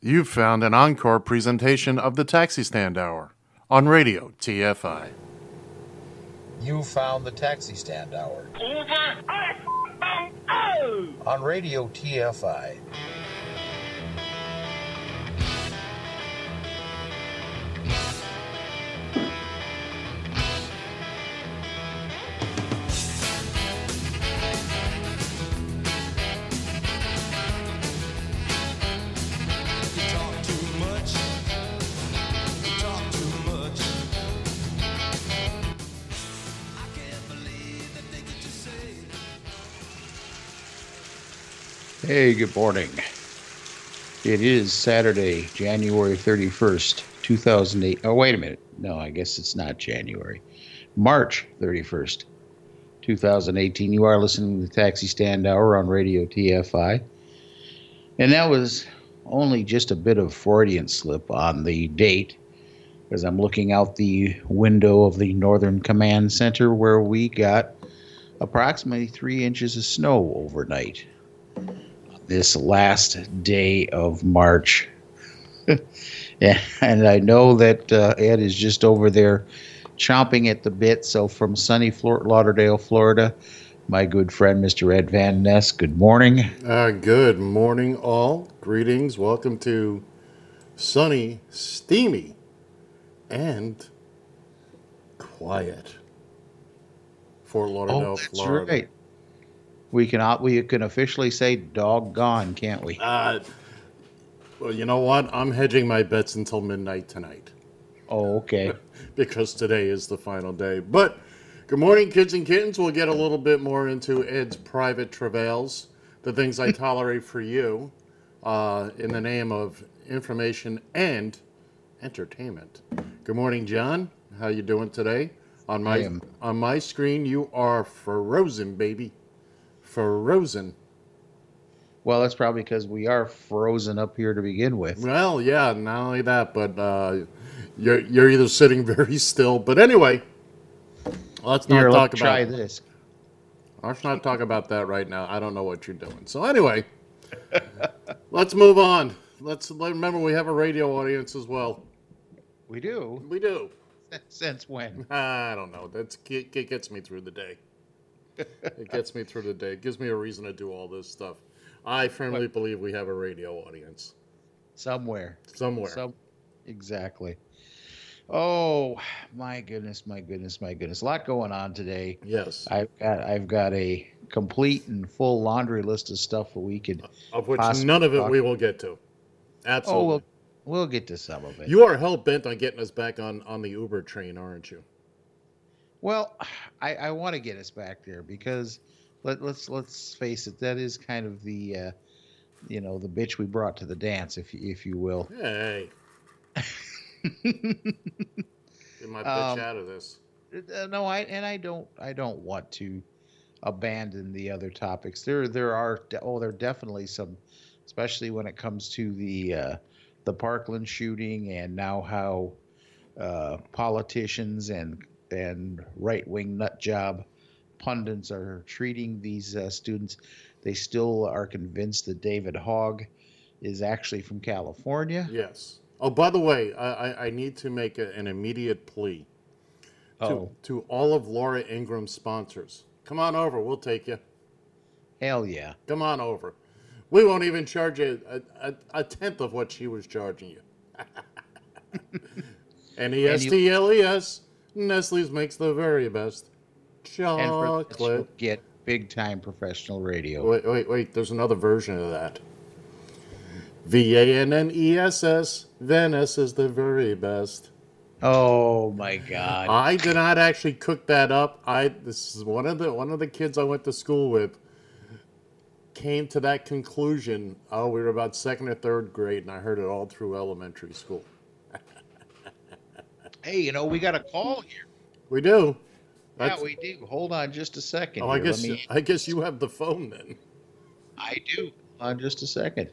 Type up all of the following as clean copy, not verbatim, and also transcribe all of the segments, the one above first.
You've found an encore presentation of the Taxi Stand Hour on Radio TFI. You found the Taxi Stand Hour on Radio TFI. Hey, good morning. It is Saturday, January 31st, 2008. Oh, wait a minute. No, I guess it's not January. March 31st, 2018. You are listening to the Taxi Stand Hour on Radio TFI. And that was only just a bit of Freudian slip on the date, as I'm looking out the window of the Northern Command Center where we got approximately 3 inches of snow overnight. This last day of March. And I know that Ed is just over there chomping at the bit. So from sunny Fort Lauderdale, Florida, my good friend, Mr. Ed Van Ness, good morning. Good morning, all. Greetings. Welcome to sunny, steamy, and quiet Fort Lauderdale, Florida. Right. We can officially say doggone, can't we? Well, you know what? I'm hedging my bets until midnight tonight. Oh, okay. Because today is the final day. But good morning, kids and kittens. We'll get a little bit more into Ed's private travails, the things I tolerate for you, in the name of information and entertainment. Good morning, John. How you doing today? On my screen, you are frozen, baby. Frozen. Well, that's probably because we are frozen up here to begin with. Well, yeah, not only that, but you're either sitting very still. But anyway, let's not talk about this. Let's not talk about that right now. I don't know what you're doing. So anyway, let's move on. Let's remember we have a radio audience as well. We do. We do. Since when? I don't know. It gets me through the day. It gets me through the day. It gives me a reason to do all this stuff. I firmly believe we have a radio audience. Somewhere. Exactly. Oh, my goodness. A lot going on today. Yes. I've got a complete and full laundry list of stuff that we could... Of which none of it we will get to. Absolutely. Oh, we'll get to some of it. You are hell-bent on getting us back on the Uber train, aren't you? Well, I want to get us back there because let's face it, that is kind of the the bitch we brought to the dance, if you will. Hey, get my bitch out of this. No, I don't want to abandon the other topics. There are definitely some, especially when it comes to the Parkland shooting and now how politicians and right-wing nutjob pundits are treating these students. They still are convinced that David Hogg is actually from California. Yes. Oh, by the way, I need to make an immediate plea to all of Laura Ingram's sponsors. Come on over. We'll take you. Hell yeah. Come on over. We won't even charge you a tenth of what she was charging you. Nestles. Nestle's makes the very best chocolate. And get big-time professional radio. Wait. There's another version of that. VANNESS. Venice is the very best. Oh my God! I did not actually cook that up. This is one of the kids I went to school with. Came to that conclusion. Oh, we were about second or third grade, and I heard it all through elementary school. Hey, we got a call here. We do. Yeah, we do. Hold on just a second. Oh, I guess you have the phone then. I do. Hold on just a second.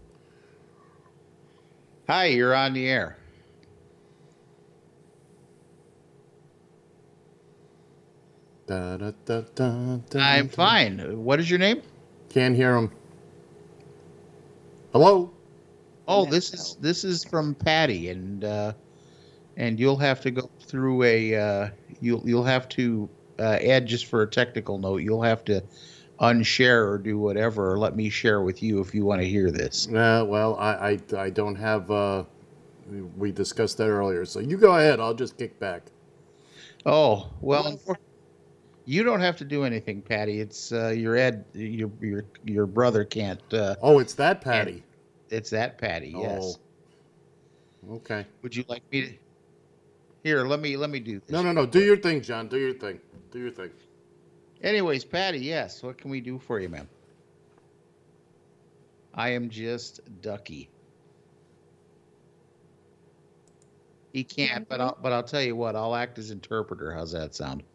Hi, you're on the air. Da, da, da, da, da, I'm fine. What is your name? Can't hear him. Hello? Oh, this is from Patty, and you'll have to go through you'll have to add, just for a technical note, you'll have to unshare or do whatever, or let me share with you if you want to hear this. Well, I don't have. We discussed that earlier, so you go ahead. I'll just kick back. Oh, well, you don't have to do anything, Patty. It's your brother can't. Oh, it's that Patty. It's that Patty. Yes. Oh, okay. Would you like me to? Here, let me do this. No. Do your thing, John. Do your thing. Do your thing. Anyways, Patty, yes. What can we do for you, ma'am? I am just Ducky. He can't, but I'll tell you what. I'll act as interpreter. How's that sound?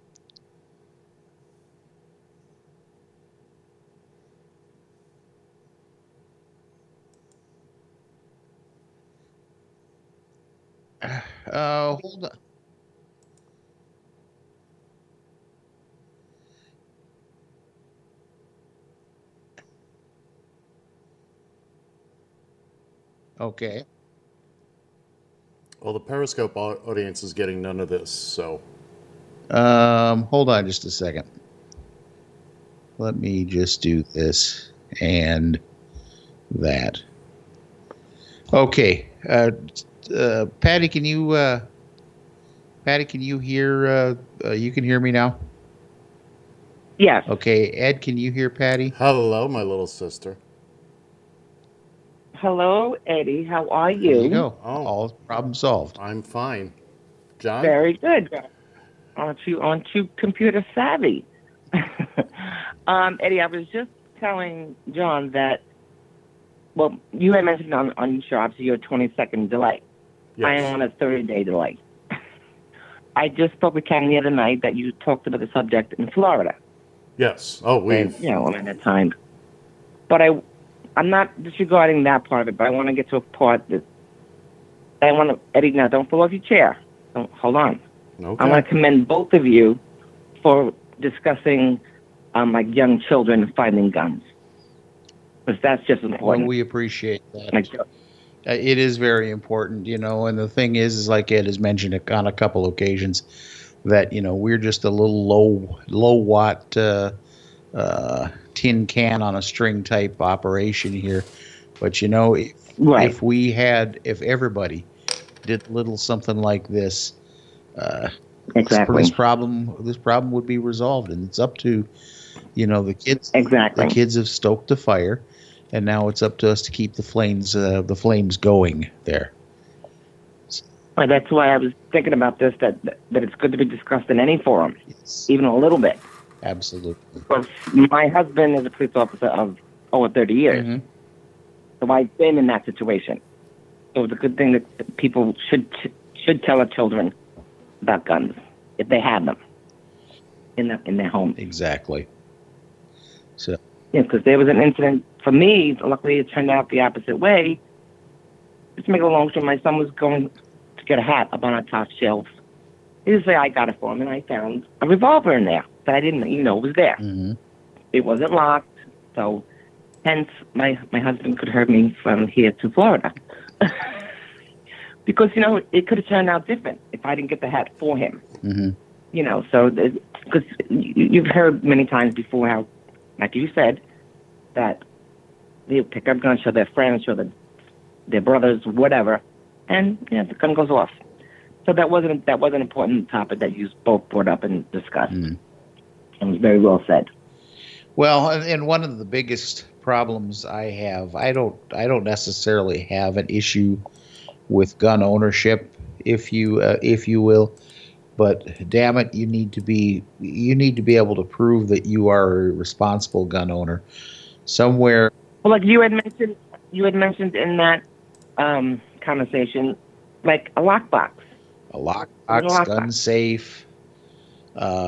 Hold on. Okay. Well, the Periscope audience is getting none of this, so. Hold on just a second. Let me just do this and that. Okay. Patty, can you hear? You can hear me now? Yes. Okay. Ed, can you hear Patty? Hello, my little sister. Hello, Eddie. How are you? There you go. Oh. All problem solved. I'm fine. John? Very good. Aren't you computer savvy? Eddie, I was just telling John that, well, you had mentioned on your obviously your 20-second delay. Yes. I am on a 30-day delay. I just spoke with Ken the other night that you talked about the subject in Florida. Yes. Oh, we've. And, I'm in that time. But I'm not disregarding that part of it, but I want to get to a part that I want to, Eddie, now don't fall off your chair. Don't, hold on. Okay. I want to commend both of you for discussing like young children finding guns. Because that's just important. Well, we appreciate that. It is very important, and the thing is like Ed has mentioned on a couple occasions, that, we're just a little low watt tin can on a string type operation here. But, if everybody did a little something like this, exactly, this problem would be resolved. And it's up to, the kids. Exactly. The kids have stoked the fire. And now it's up to us to keep the flames going there. Well, that's why I was thinking about this, that it's good to be discussed in any forum, Yes. even a little bit. Absolutely. Because my husband is a police officer of over 30 years. Mm-hmm. So I've been in that situation. So it's a good thing that people should tell their children about guns, if they have them in their home. Exactly. So. Yeah, because there was an incident for me. Luckily, it turned out the opposite way. Just to make a long story, my son was going to get a hat up on a top shelf. He didn't say I got it for him, and I found a revolver in there that I didn't know was there. Mm-hmm. It wasn't locked, so hence my husband could hurt me from here to Florida. Because, it could have turned out different if I didn't get the hat for him. Mm-hmm. So because you've heard many times before how, like you said, that they pick up guns, show their friends, show their brothers, whatever, and the gun goes off. So that was an important topic that you both brought up and discussed. And it was very well said. Well, and one of the biggest problems I have, I don't necessarily have an issue with gun ownership, if you will, but damn it, you need to be able to prove that you are a responsible gun owner somewhere. Well, like you had mentioned in that conversation, like a lockbox. A lockbox, gun safe. But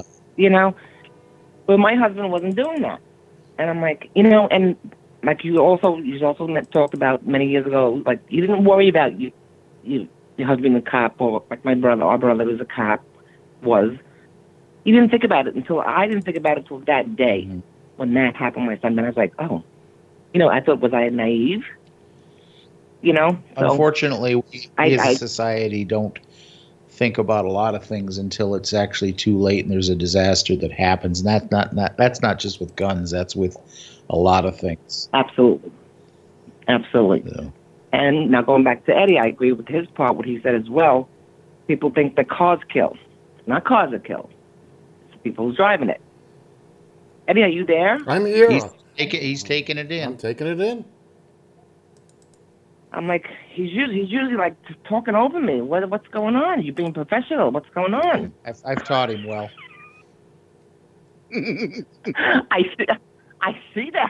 my husband wasn't doing that, and I'm like, and like you also talked about many years ago, like you didn't worry about your husband a cop, or like our brother was a cop. You didn't think about it until I didn't think about it until that day when that happened with my son. Then I was like, oh, I thought, was I naive? you know. So Unfortunately, we as I a society don't think about a lot of things until it's actually too late and there's a disaster that happens. And that's not just with guns. That's with a lot of things. absolutely, absolutely. So, And now going back to Eddie, I agree with his part, what he said as well. People think that cars kill. It's not cars that kill. It's people who's driving it. Eddie, are you there? I'm here. he's taking it in. I'm taking it in. I'm like, he's usually like talking over me. What's going on? You being professional? What's going on? I've taught him well. I see that.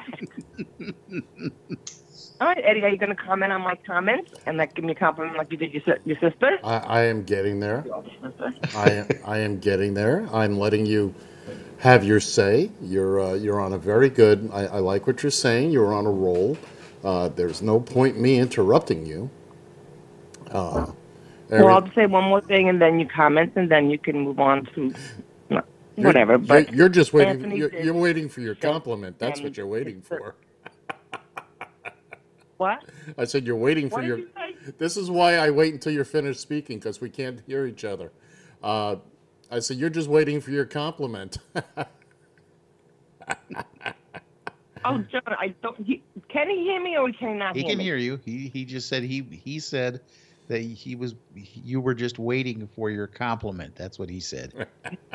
All right, Eddie, are you going to comment on my comments and like give me a compliment like you did your sister? I am getting there. I am getting there. I'm letting you have your say. You're on a very good. I like what you're saying. You're on a roll. There's no point me interrupting you. Well, I'll just say one more thing, and then you comment, and then you can move on to whatever. But you're just waiting. Anthony You're waiting for your said- compliment. That's what you're waiting for. what? I said you're waiting for What your. did you say? This is why I wait until you're finished speaking because we can't hear each other. I said you're just waiting for your compliment. Oh, John, I don't. Can he hear me or can he not He hear can me? hear you. He just said he said that you were just waiting for your compliment. That's what he said.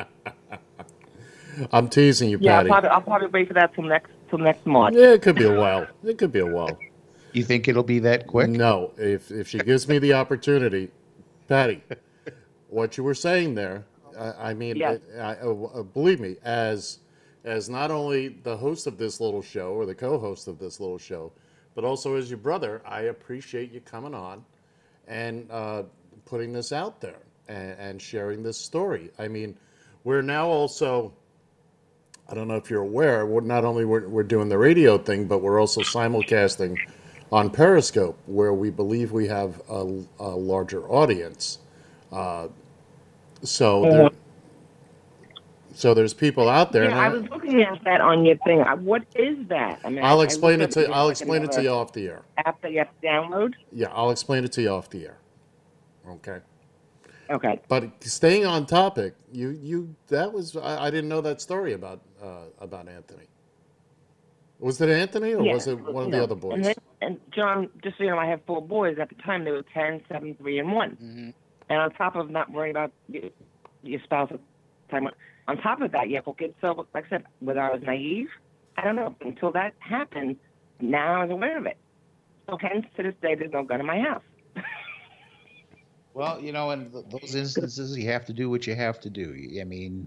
I'm teasing you, Yeah, Patty. I'll probably wait for that till next March. Yeah, it could be a while. It could be a while. You think it'll be that quick? No, if she gives me the opportunity, Patty, what you were saying there, I mean, Yes. believe me, as not only the host of this little show or the co-host of this little show, but also as your brother, I appreciate you coming on and putting this out there and sharing this story. I mean, we're now also, I don't know if you're aware, we're doing the radio thing, but we're also simulcasting on Periscope, where we believe we have a larger audience. So there's people out there. Yeah, I was looking at that on your thing. What is that? I mean, I'll I explain it looked at to I'll like explain it to another you off the air. app that you have to download. Yeah, I'll explain it to you off the air. Okay. Okay. But staying on topic, that was I didn't know that story about Anthony. Was it Anthony or Yeah, was it one of no. the other boys? And John, just so you know, I have 4 boys. At the time, they were 10, 7, 3, and 1. Mm-hmm. And on top of not worrying about your spouse at the time, on top of that, you have 4 kids. So, like I said, whether I was naive, I don't know. Until that happened, now I was aware of it. So hence, to this day, there's no gun in my house. Well, in those instances, you have to do what you have to do. I mean,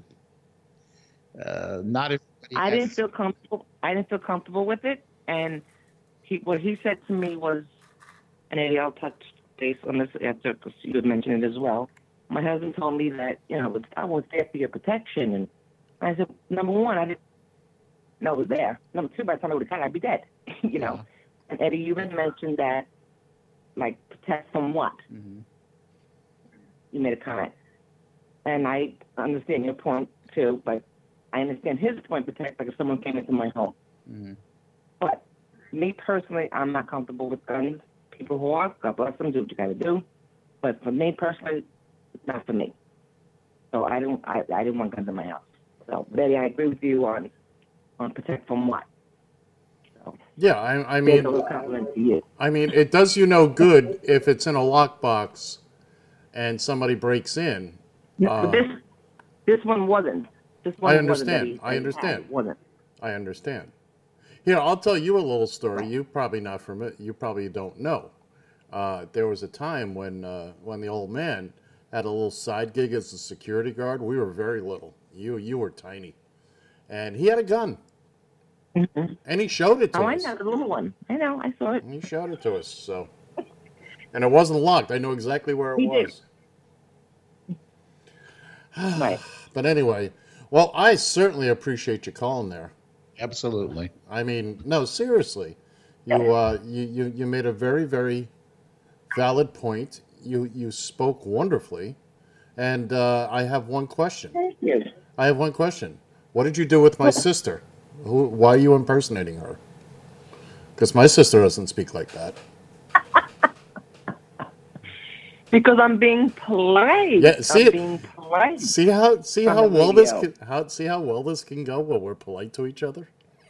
not everybody. I didn't feel comfortable. I didn't feel comfortable with it, and what he said to me was, and Eddie, I'll touch base on this after because you had mentioned it as well. My husband told me that I was there for your protection, and I said, number one, I didn't know it was there. Number two, by the time I would have got, I'd be dead. Yeah. And Eddie, you had mentioned that, like, protect from what? Mm-hmm. You made a comment, and I understand your point too, but I understand his point. Protect, like if someone came into my home. Mm-hmm. But me personally, I'm not comfortable with guns. People who are, God bless them, do what you got to do. But for me personally, it's not for me. So I didn't want guns in my house. So, Betty, I agree with you on protect from what. So, Yeah, I there's mean, a little compliment to you. I mean, it does you no good if it's in a lockbox and somebody breaks in. No, but this one wasn't. This one I wasn't understand. that he I understand. It wasn't. I understand. Here, I'll tell you a little story. You probably not from it. You probably don't know. There was a time when the old man had a little side gig as a security guard. We were very little. You were tiny, and he had a gun, Mm-hmm. and he showed it to I us. know the little one. I know. I saw it. He showed it to us. So, and it wasn't locked. I know exactly where it He did. was. Right. But anyway, well, I certainly appreciate you calling there. Absolutely. I mean, no, seriously, you made a very, very valid point. You spoke wonderfully, and I have one question. Thank you. I have one question. What did you do with my sister? Why are you impersonating her? Because my sister doesn't speak like that. Because I'm being polite. Yeah, see I'm it. being polite. See how On the well this radio. can go when we're polite to each other.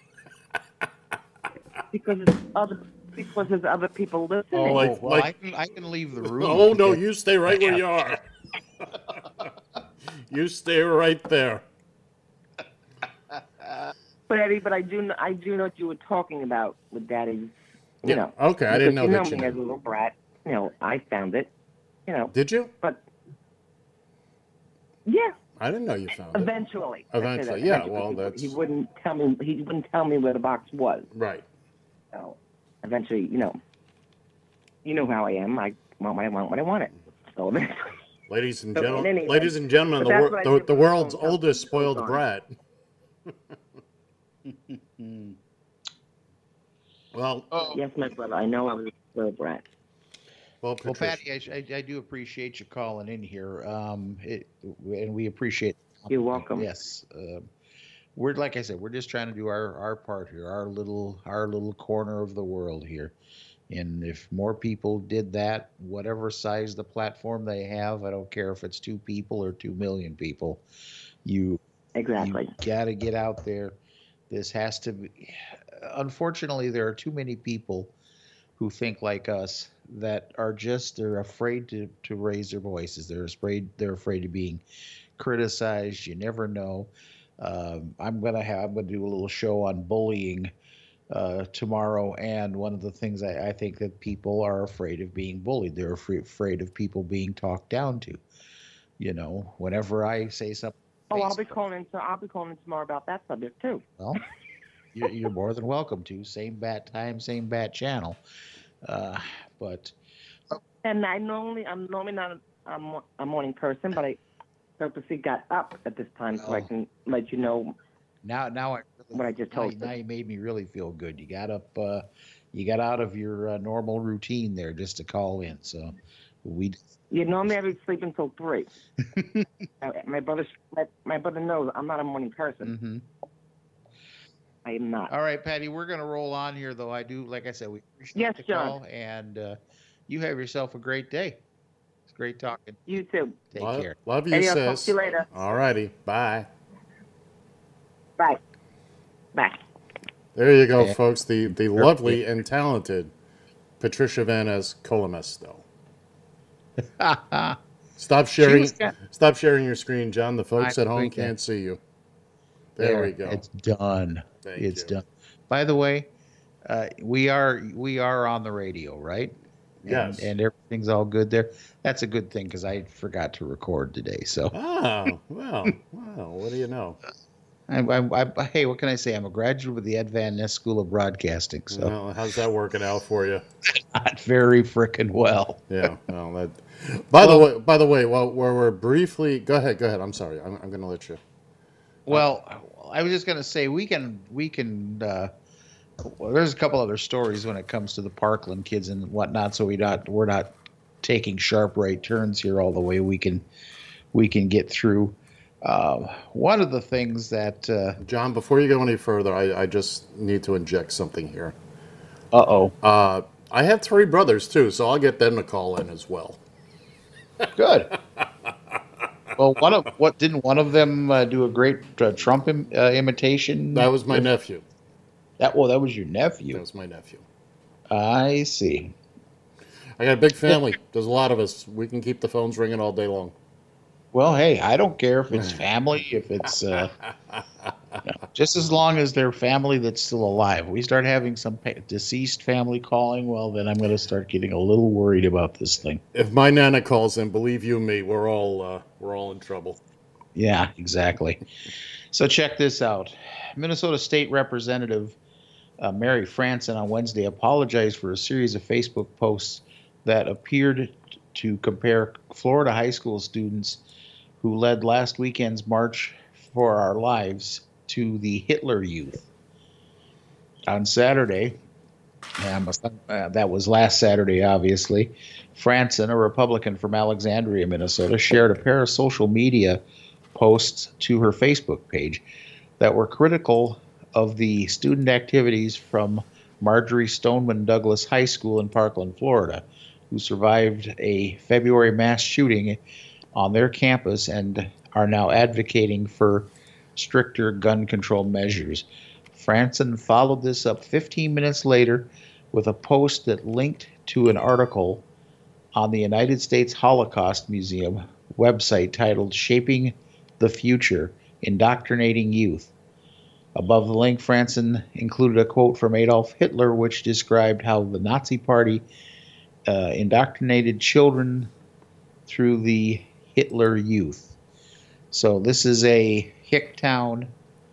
Because there's other people listening. Oh, like- well, I can leave the room. Oh no, because- you stay right where you are. You stay right there. But Eddie, I do know what you were talking about with Daddy's. You Yeah, know. okay, I didn't know because that you you know me knew. as a little brat. You know, I found it. You know, Did you? but yeah, I didn't know you found it. eventually. Eventually, yeah, well, that's- He wouldn't tell me. He wouldn't tell me where the box was. Right. So eventually, you know how I am. I want what I want when I want it. So eventually. Ladies and So, gentlemen, anyway, ladies and gentlemen, but that's what I do the for world's the phone oldest company. spoiled Hold on. brat. Hmm. Well, Oh, Yes, my brother. I know I was a little brat. well, well, Patricia. Patty, I do appreciate you calling in here. And we appreciate. You're welcome. Yes. We're like I said, we're just trying to do our part here, our little corner of the world here. And if more people did that, whatever size the platform they have, I don't care if it's 2 people or 2 million people, you Exactly. got to get out there. This has to be. Unfortunately, there are too many people who think like us that are they're afraid to raise their voices. They're afraid of being criticized. You never know. I'm gonna do a little show on bullying tomorrow, and one of the things I think that people are afraid of being bullied. They're afraid of people being talked down to. You know, whenever I say something. Oh, I'll be calling in tomorrow about that subject too. Well, you're more than welcome to. Same bat time, same bat channel. But And I'm normally not a morning person, but I purposely got up at this time so I Oh. can let you know now what I just told you. now you made me really feel good. You got up, you got out of your normal routine there just to call in. So we. You normally I would sleep until 3. My brother knows I'm not a morning person. Mhm. I am not. All right, Patty, we're gonna roll on here, though. I do, like I said, we appreciate Yes, the John. call, and you have yourself a great day. It's great talking. You too. Take Love, care. love you, Eddie, I'll talk sis. to you later. All righty. Bye. Bye. Bye. There you go, Yeah. folks. The lovely and talented Patricia Van Es Colomesto. Stop sharing. was got- Stop sharing your screen, John. The folks I'm at home doing that. can't see you. There we go. It's done. Thank It's you. done. By the way, we are on the radio, right? Yes. And everything's all good there. That's a good thing because I forgot to record today. So Oh, well, what do you know? hey, what can I say? I'm a graduate of the Ed Van Ness School of Broadcasting. So Well, how's that working out for you? not very frickin' well. Yeah. Well, that. By the way, while we're briefly, go ahead. I'm sorry. I'm going to let you. Well, I was just gonna say we can. Well, there's a couple other stories when it comes to the Parkland kids and whatnot. So we're not taking sharp right turns here all the way. We can get through. One of the things that John, before you go any further, I just need to inject something here. uh-oh. I have 3 brothers too, so I'll get them to call in as well. Good. Well, didn't one of them do a great Trump imitation? That was my nephew. That was your That nephew. was my nephew. I see. I got a big family. There's a lot of us. We can keep the phones ringing all day long. Well, hey, I don't care if it's family, if it's just as long as they're family that's still alive. We start having some deceased family calling, well, then I'm going to start getting a little worried about this thing. If my nana calls in, believe you me, we're all in trouble. Yeah, exactly. So check this out. Minnesota State Representative Mary Franson on Wednesday apologized for a series of Facebook posts that appeared to compare Florida high school students who led last weekend's March for Our Lives to the Hitler Youth. On Saturday, that was last Saturday, obviously, Franson, a Republican from Alexandria, Minnesota, shared a pair of social media posts to her Facebook page that were critical of the student activities from Marjorie Stoneman Douglas High School in Parkland, Florida, who survived a February mass shooting on their campus and are now advocating for stricter gun control measures. Franson followed this up 15 minutes later with a post that linked to an article on the United States Holocaust Museum website titled Shaping the Future, Indoctrinating Youth. Above the link, Franson included a quote from Adolf Hitler, which described how the Nazi Party indoctrinated children through the Hitler Youth. So this is a Hicktown,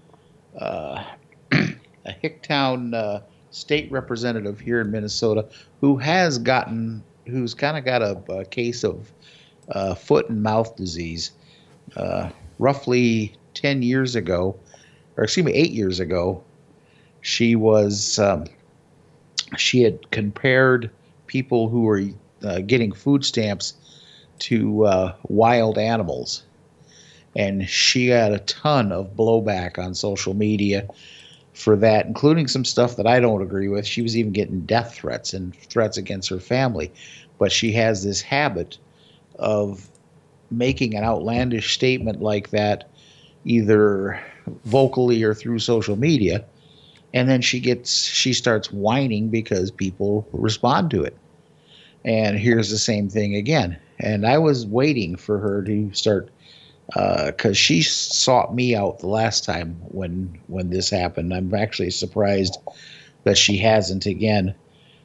state representative here in Minnesota who's kind of got a case of foot and mouth disease. Roughly 8 years ago, she had compared people who were getting food stamps to wild animals. And she got a ton of blowback on social media for that, including some stuff that I don't agree with. She was even getting death threats and threats against her family. But she has this habit of making an outlandish statement like that, either vocally or through social media, and then she starts whining because people respond to it. And here's the same thing again. And I was waiting for her to start, because she sought me out the last time when this happened. I'm actually surprised that she hasn't again.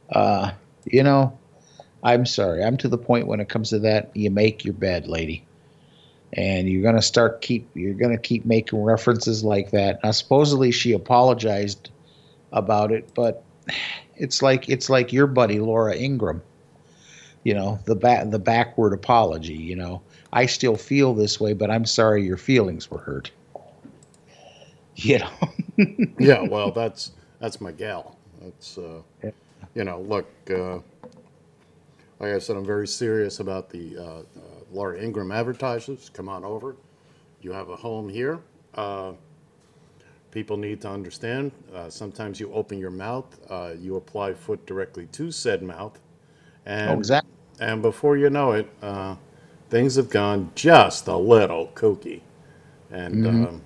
I'm sorry. I'm to the point when it comes to that, you make your bed, lady. And you're gonna keep making references like that. Now, supposedly she apologized about it, but it's like your buddy Laura Ingraham. The backward apology. I still feel this way, but I'm sorry your feelings were hurt. Yeah, well, that's my gal. That's look. Like I said, I'm very serious about the Laura Ingraham advertisers. Come on over. You have a home here. People need to understand. Sometimes you open your mouth, you apply foot directly to said mouth, and exactly. And before you know it, things have gone just a little kooky. And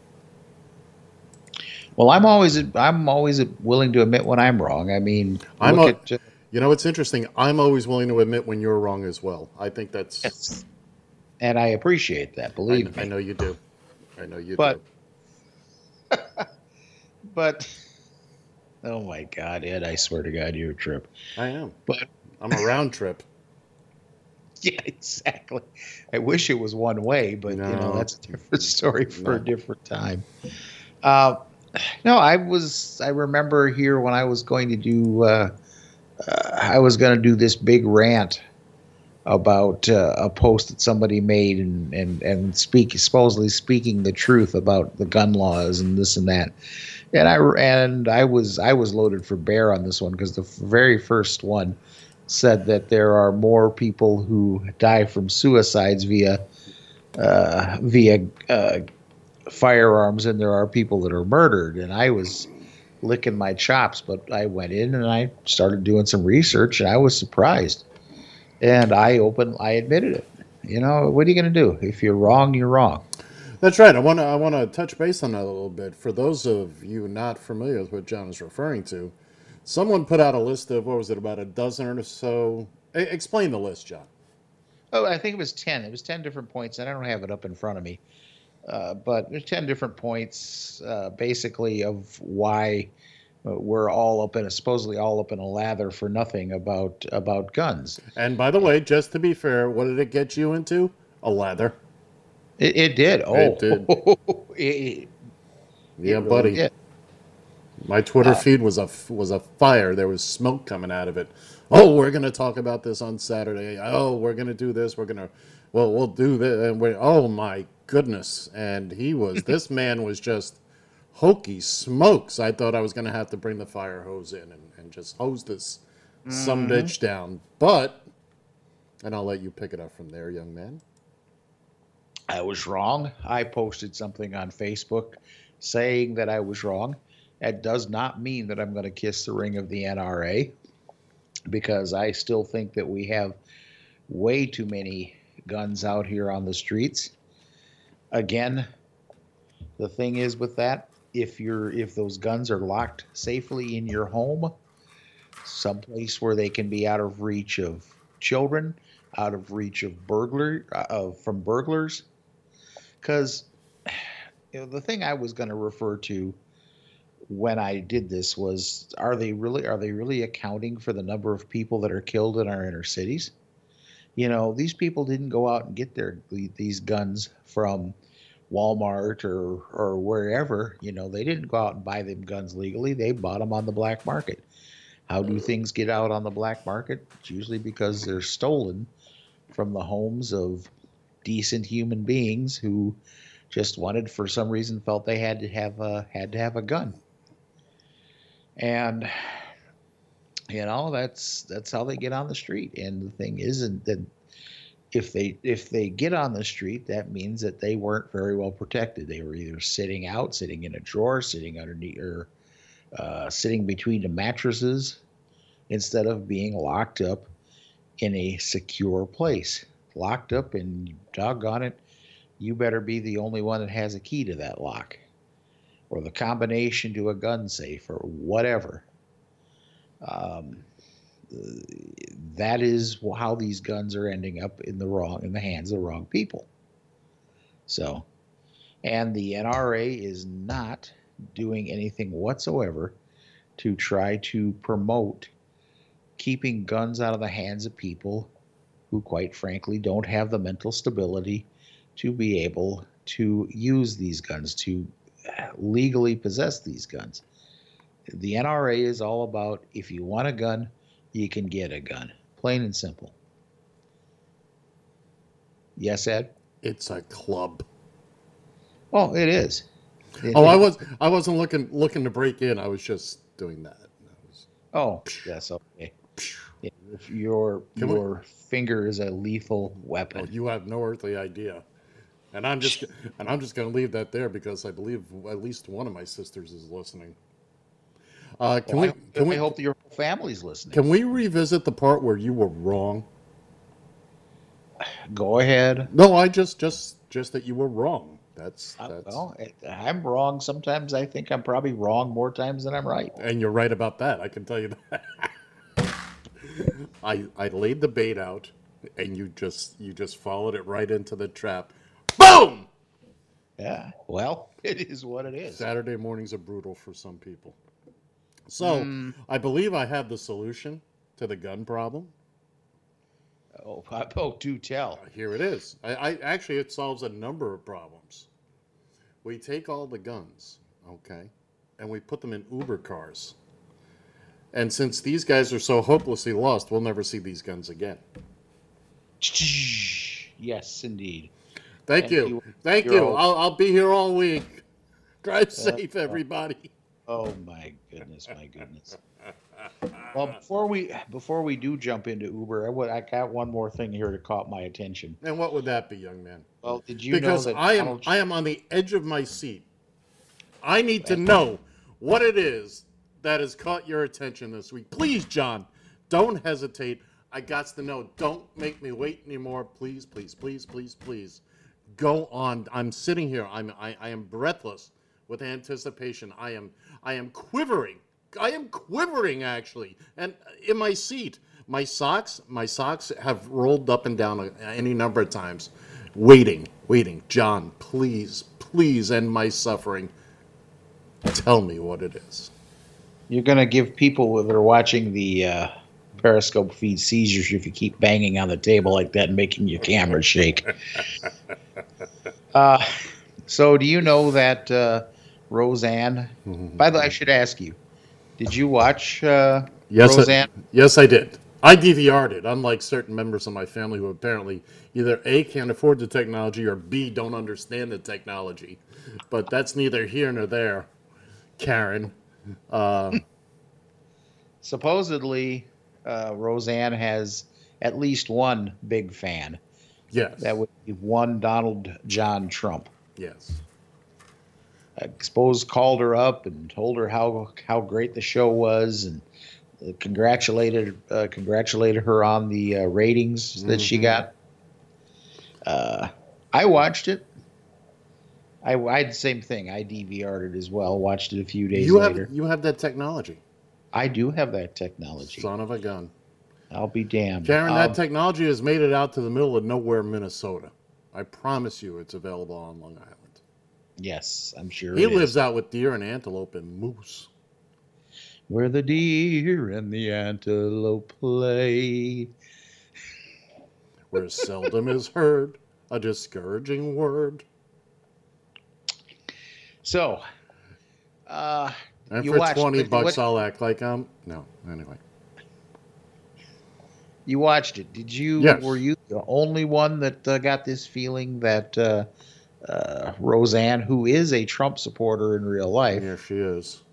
well, I'm always willing to admit when I'm wrong. I mean, it's interesting. I'm always willing to admit when you're wrong as well. I think that's... Yes. And I appreciate that, believe me. I know you do. Do. But, oh my God, Ed, I swear to God, you're a trip. I am. But I'm a round trip. Yeah, exactly. I wish it was one way, but that's a different story for a different time. I remember here when I was going to do this big rant about a post that somebody made and supposedly speaking the truth about the gun laws and this and that. And I was loaded for bear on this one because the very first one said that there are more people who die from suicides via firearms than there are people that are murdered. And I was licking my chops, but I went in and I started doing some research, and I was surprised. And I admitted it. What are you going to do? If you're wrong, you're wrong. That's right. I want to touch base on that a little bit. For those of you not familiar with what John is referring to, someone put out a list of, what was it, about a dozen or so? Explain the list, John. Oh, I think it was 10. It was 10 different points, and I don't have it up in front of me. But there's 10 different points, basically, of why we're supposedly all up in a lather for nothing about guns. And by the way, just to be fair, what did it get you into? A lather. It did. Oh, it did. Yeah, really buddy. Did. My Twitter feed was a fire. There was smoke coming out of it. Oh, we're going to talk about this on Saturday. Oh, we're going to do this. We'll do this. And oh my goodness. And this man was just hokey smokes. I thought I was going to have to bring the fire hose in and just hose this some bitch down. And I'll let you pick it up from there, young man. I was wrong. I posted something on Facebook saying that I was wrong. That does not mean that I'm going to kiss the ring of the NRA. because I still think that we have way too many guns out here on the streets. Again, the thing is with that, if those guns are locked safely in your home, someplace where they can be out of reach of children, out of reach of from burglars, because the thing I was going to refer to when I did this was, are they really accounting for the number of people that are killed in our inner cities? These people didn't go out and get these guns from Walmart or wherever. They didn't go out and buy them guns legally. They bought them on the black market. How do things get out on the black market? It's usually because they're stolen from the homes of decent human beings who just for some reason, felt they had to have a gun. And that's how they get on the street. And the thing isn't that if they get on the street, that means that they weren't very well protected. They were either sitting in a drawer, sitting underneath, or sitting between the mattresses, instead of being locked up in a secure place. Locked up, and doggone it, you better be the only one that has a key to that lock, or the combination to a gun safe, or whatever. That is how these guns are ending up in the hands of the wrong people. So, and the NRA is not doing anything whatsoever to try to promote keeping guns out of the hands of people who, quite frankly, don't have the mental stability to be able to use these guns, to legally possess these guns. The NRA is all about, if you want a gun, you can get a gun. Plain and simple. Yes, Ed? It's a club. Oh, it is. I wasn't looking to break in. I was just doing that. Oh, yes, okay. If your finger is a lethal weapon. Oh, you have no earthly idea. And I'm just going to leave that there because I believe at least one of my sisters is listening. I hope that your whole family's listening. Can we revisit the part where you were wrong? Go ahead. No, I just that you were wrong. That's. Well, I'm wrong. Sometimes I think I'm probably wrong more times than I'm right. And you're right about that. I can tell you that. I laid the bait out, and you just followed it right into the trap. Boom! Yeah. Well, it is what it is. Saturday mornings are brutal for some people. So, I believe I have the solution to the gun problem. Oh, do tell. Here it is. I actually, it solves a number of problems. We take all the guns, okay, and we put them in Uber cars. And since these guys are so hopelessly lost, we'll never see these guns again. Yes, indeed. Thank you. I'll be here all week. Drive safe, everybody. Oh my goodness, Well, before we do jump into Uber, I got one more thing here that caught my attention. And what would that be, young man? Well, did you know that I am on the edge of my seat. I need to know what it is that has caught your attention this week. Please, John, don't hesitate. I got to know. Don't make me wait anymore. Please, please, please, please, please. Go on. I'm sitting here. I am breathless with anticipation. I am quivering. I am quivering, actually. And in my seat, my socks have rolled up and down any number of times. Waiting. John, please end my suffering. Tell me what it is. You're going to give people that are watching the Periscope feed seizures if you keep banging on the table like that and making your camera shake. So do you know that Roseanne? By the way, I should ask you, did you watch Roseanne? Yes, I did. I DVR'd it, unlike certain members of my family who apparently either A, can't afford the technology, or B, don't understand the technology. But that's neither here nor there, Karen. Supposedly, Roseanne has at least one big fan. Yes. That would be one Donald John Trump. Yes. I suppose called her up and told her how great the show was, and congratulated her on the ratings that she got. I watched it. I had the same thing. I DVR'd it as well. Watched it a few days later. You have that technology. I do have that technology. Son of a gun. I'll be damned. Karen, that technology has made it out to the middle of nowhere, Minnesota. I promise you it's available on Long Island. Yes, I'm sure He lives out with deer and antelope and moose. Where the deer and the antelope play. Where seldom is heard a discouraging word. So, and you for watched, $20, I'll act like I'm... No, anyway. You watched it. Did you? Yes. Were you the only one that got this feeling that Roseanne, who is a Trump supporter in real life, Here she is.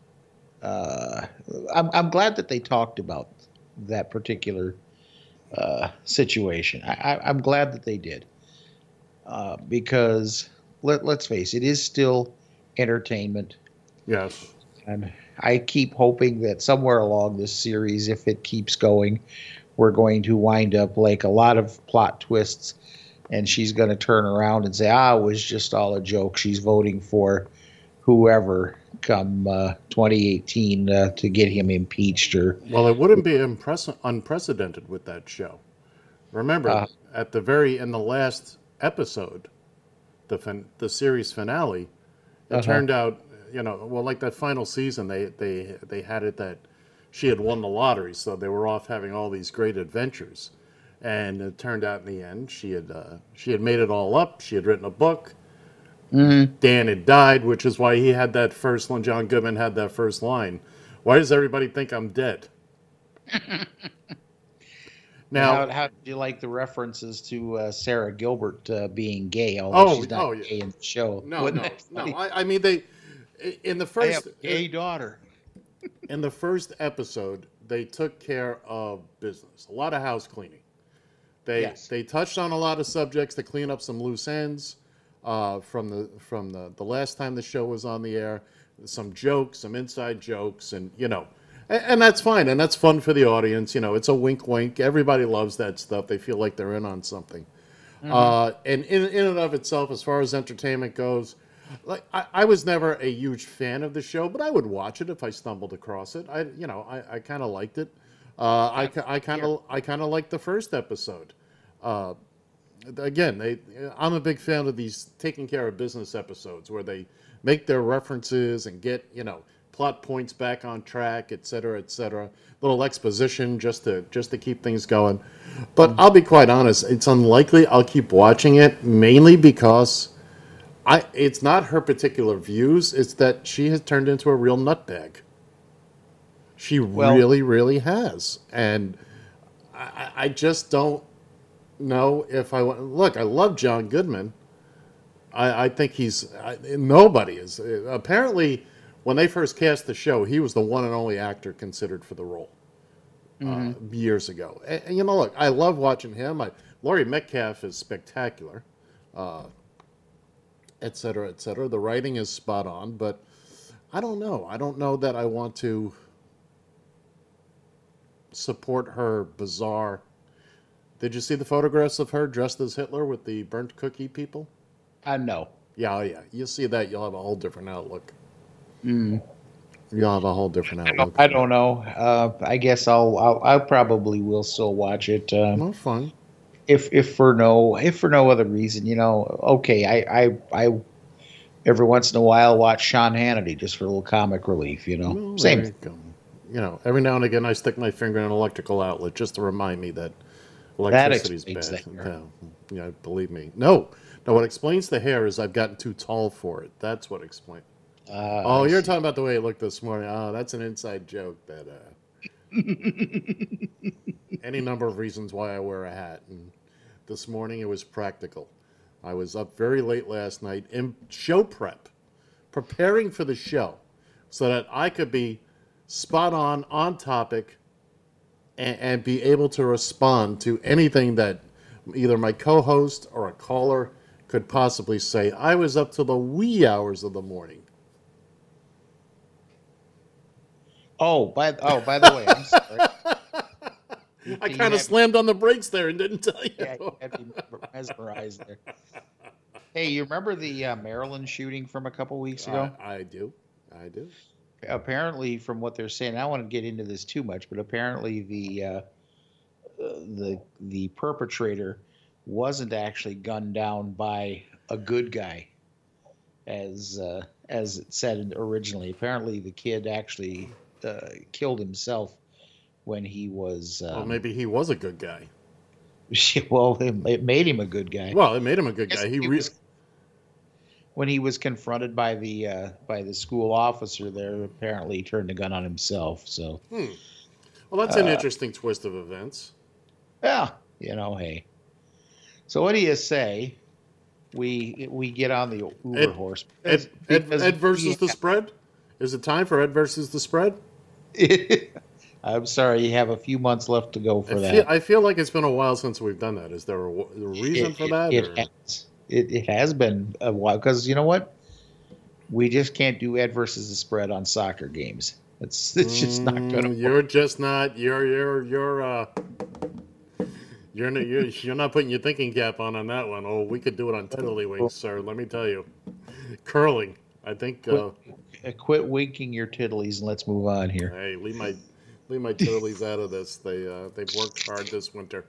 I'm glad that they talked about that particular situation. I'm glad that they did because let's face it is still entertainment. Yes. And I keep hoping that somewhere along this series, if it keeps going, we're going to wind up like a lot of plot twists, and she's going to turn around and say, it was just all a joke. She's voting for whoever come 2018 to get him impeached. Well, it wouldn't be unprecedented with that show. Remember, in the last episode, the series finale, it turned out, like that final season, they had it that she had won the lottery, so they were off having all these great adventures, and it turned out in the end she had made it all up. She had written a book. Mm-hmm. Dan had died, which is why he had that first line. John Goodman had that first line. Why does everybody think I'm dead? Now, how did you like the references to Sarah Gilbert being gay? Although she's not gay in the show. No. I mean, they in the first I have a gay daughter. In the first episode, they took care of business. A lot of house cleaning. They touched on a lot of subjects to clean up some loose ends from the last time the show was on the air. Some jokes, some inside jokes, and and that's fine, and that's fun for the audience. It's a wink, wink. Everybody loves that stuff. They feel like they're in on something. Mm-hmm. And in and of itself, as far as entertainment goes, like I was never a huge fan of the show, but I would watch it if I stumbled across it. I kind of liked it. I kind of liked the first episode. Again, I'm a big fan of these taking care of business episodes where they make their references and get plot points back on track, et cetera, et cetera. Little exposition just to keep things going. But I'll be quite honest, it's unlikely I'll keep watching it, mainly because it's not her particular views, it's that she has turned into a real nutbag. She really, really has. And I just don't know if I want... Look, I love John Goodman. I think nobody is... Apparently, when they first cast the show, he was the one and only actor considered for the role years ago. And look, I love watching him. Laurie Metcalf is spectacular. Et cetera, et cetera. The writing is spot on, but I don't know. I don't know that I want to support her bizarre... Did you see the photographs of her dressed as Hitler with the burnt cookie people? No. Yeah. You'll see that. You'll have a whole different outlook. You'll have a whole different outlook. I don't know. I guess I probably will still watch it. No, fine. If for no other reason, okay. I every once in a while watch Sean Hannity just for a little comic relief. Well, Same. Every now and again I stick my finger in an electrical outlet just to remind me that electricity's bad. Yeah, believe me. No. What explains the hair is I've gotten too tall for it. That's what explains. You're talking about the way it looked this morning. That's an inside joke. That any number of reasons why I wear a hat. And this morning it was practical. I was up very late last night in show prep, preparing for the show, so that I could be spot on topic, and be able to respond to anything that either my co-host or a caller could possibly say. I was up till the wee hours of the morning. By the way, I'm sorry. I kind of slammed on the brakes there and didn't tell you. Yeah, you had me mesmerized there. Hey, you remember the Maryland shooting from a couple weeks ago? I do. Apparently, from what they're saying, I don't want to get into this too much, but apparently the perpetrator wasn't actually gunned down by a good guy, as it said originally. Apparently, the kid actually killed himself when he was. Well, maybe he was a good guy. Well, it made him a good guy. Well, it made him a good guy. When he was confronted by the school officer there, apparently he turned the gun on himself. So, well, that's an interesting twist of events. Yeah, hey. So what do you say? We get on the Uber horse. Ed versus the spread. Is it time for Ed versus the spread? I'm sorry, you have a few months left to go for that. I feel like it's been a while since we've done that. Is there a reason for that? It has been a while because you know what? We just can't do Ed versus the spread on soccer games. It's just not going to. You're just not. You're not putting your thinking cap on that one. Oh, we could do it on tiddlywinks, sir. Let me tell you, curling. I think. Quit winking your tiddlies and let's move on here. Hey, leave my tiddlies out of this. They've worked hard this winter.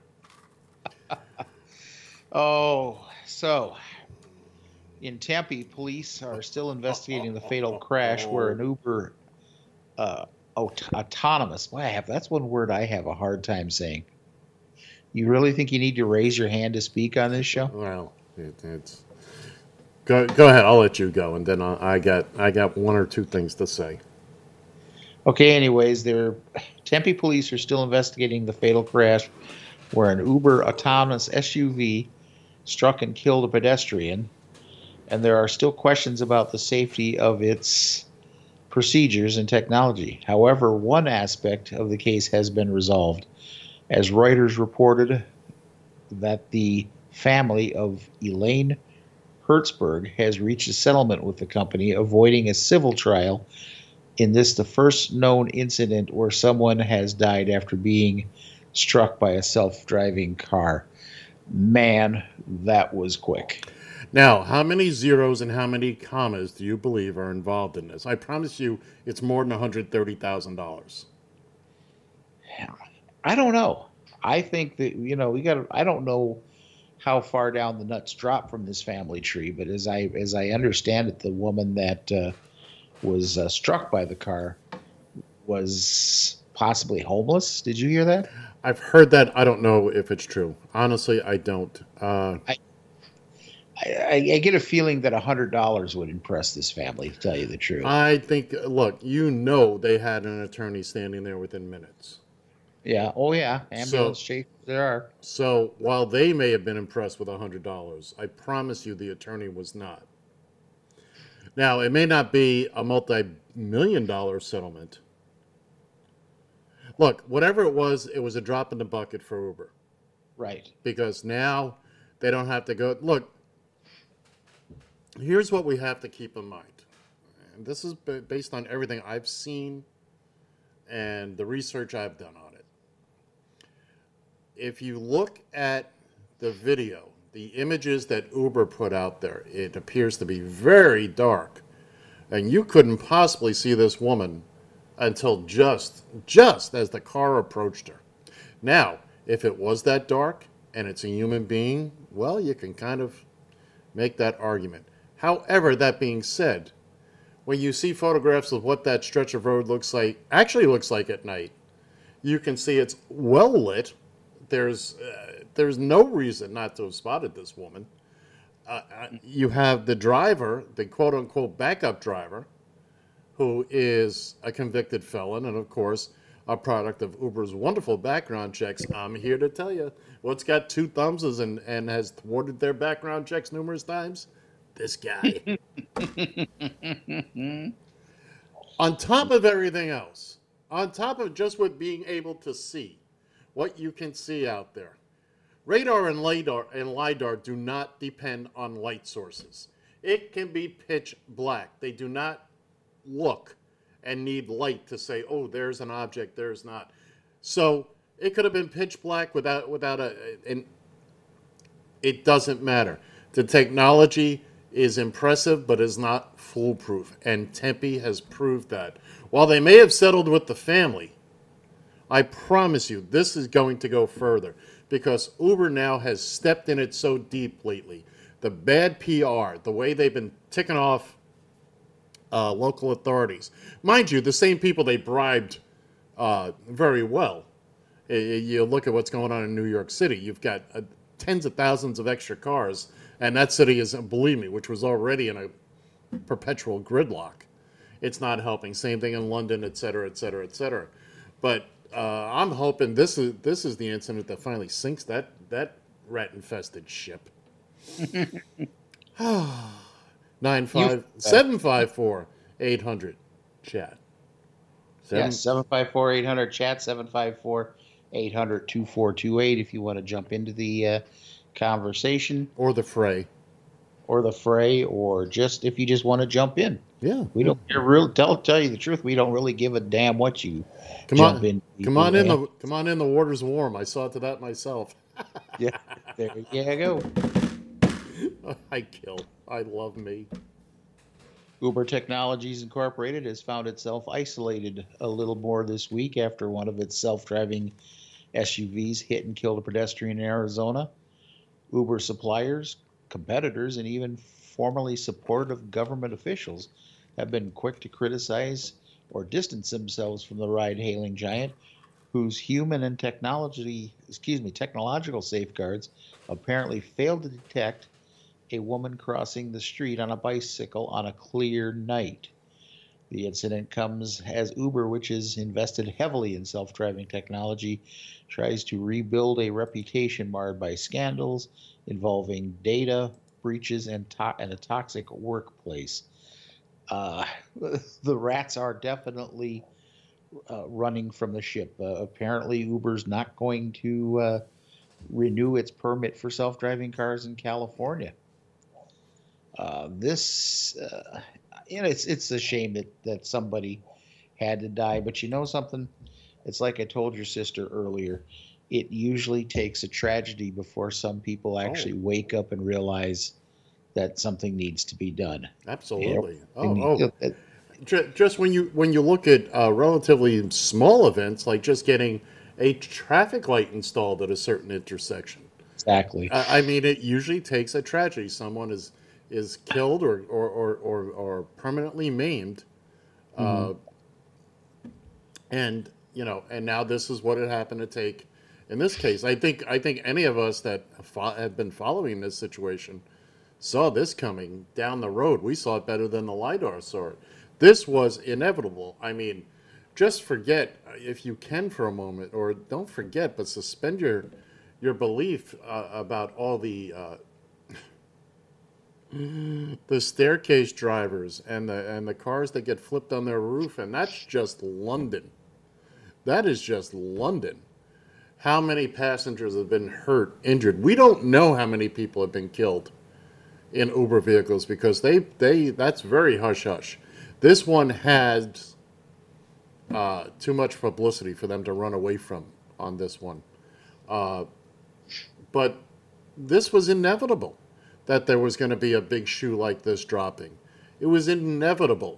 Oh, so in Tempe, police are still investigating the fatal crash where an Uber autonomous. That's one word I have a hard time saying. You really think you need to raise your hand to speak on this show? Well, it's go ahead. I'll let you go, and then I got one or two things to say. Okay. Anyways, Tempe police are still investigating the fatal crash where an Uber autonomous SUV struck and killed a pedestrian, and there are still questions about the safety of its procedures and technology. However, one aspect of the case has been resolved, as Reuters reported that the family of Elaine Hertzberg has reached a settlement with the company, avoiding a civil trial in this, the first known incident where someone has died after being struck by a self-driving car. Man, that was quick. Now, how many zeros and how many commas do you believe are involved in this? I promise you it's more than $130,000. I don't know. I think that, I don't know how far down the nuts drop from this family tree, but as I understand it, the woman that was struck by the car was possibly homeless. Did you hear that? I've heard that. I don't know if it's true. Honestly, I don't. I get a feeling that $100 would impress this family, to tell you the truth. I think, look, they had an attorney standing there within minutes. Yeah. Oh, yeah. Ambulance chief, there are. So while they may have been impressed with $100, I promise you the attorney was not. Now, it may not be a multi-million-dollar settlement. Look, whatever it was a drop in the bucket for Uber. Right. Because now they don't have to go. Look, here's what we have to keep in mind. And this is based on everything I've seen and the research I've done on it. If you look at the video, the images that Uber put out there, it appears to be very dark. And you couldn't possibly see this woman until just as the car approached her. Now, if it was that dark and it's a human being, well, you can kind of make that argument. However, that being said, when you see photographs of what that stretch of road looks like at night, you can see it's well lit. There's no reason not to have spotted this woman. You have the driver, the quote-unquote backup driver, who is a convicted felon and, of course, a product of Uber's wonderful background checks. I'm here to tell you, what's got two thumbs and has thwarted their background checks numerous times? This guy. On top of everything else, on top of just what being able to see, what you can see out there, radar and LiDAR do not depend on light sources. It can be pitch black. They do not look and need light to say, oh, there's an object, there's not. So it could have been pitch black without and it doesn't matter. The technology is impressive, but is not foolproof, and Tempe has proved that. While they may have settled with the family, I promise you, this is going to go further because Uber now has stepped in it so deep lately. The bad PR, the way they've been ticking off local authorities. Mind you, the same people they bribed very well. You look at what's going on in New York City. You've got tens of thousands of extra cars, and that city is, believe me, which was already in a perpetual gridlock. It's not helping. Same thing in London, et cetera, et cetera, et cetera. But I'm hoping this is the incident that finally sinks that rat-infested ship. 754-800 chat. Yes, 754-800 chat, 754-800-2428 if you want to jump into the conversation. Or the fray. Or just if you just want to jump in. Yeah. We don't really tell you the truth. We don't really give a damn what you jump in. Come on in. The water's warm. I saw to that myself. Yeah, there you go. I love me. Uber Technologies Incorporated has found itself isolated a little more this week after one of its self-driving SUVs hit and killed a pedestrian in Arizona. Uber suppliers, competitors, and even formerly supportive government officials have been quick to criticize or distance themselves from the ride-hailing giant, whose human and technological safeguards apparently failed to detect a woman crossing the street on a bicycle on a clear night. The incident comes as Uber, which has invested heavily in self-driving technology, tries to rebuild a reputation marred by scandals involving data breaches and a toxic workplace. The rats are definitely running from the ship. Apparently, Uber's not going to renew its permit for self-driving cars in California. It's a shame that somebody had to die, but you know something? It's like I told your sister earlier. It usually takes a tragedy before some people actually wake up and realize that something needs to be done. Absolutely. Just when you look at relatively small events, like just getting a traffic light installed at a certain intersection. Exactly. I mean, it usually takes a tragedy. Someone is killed or permanently maimed, and now this is what it happened to take. In this case, I think any of us that have been following this situation saw this coming down the road. We saw it better than the LiDAR saw it. This was inevitable. I mean, just forget, if you can for a moment, or don't forget, but suspend your belief about all the staircase drivers and the cars that get flipped on their roof, and that's just London. That is just London. How many passengers have been hurt, injured? We don't know how many people have been killed in Uber vehicles because that's very hush-hush. This one had too much publicity for them to run away from on this one. But this was inevitable, that there was going to be a big shoe like this dropping. It was inevitable.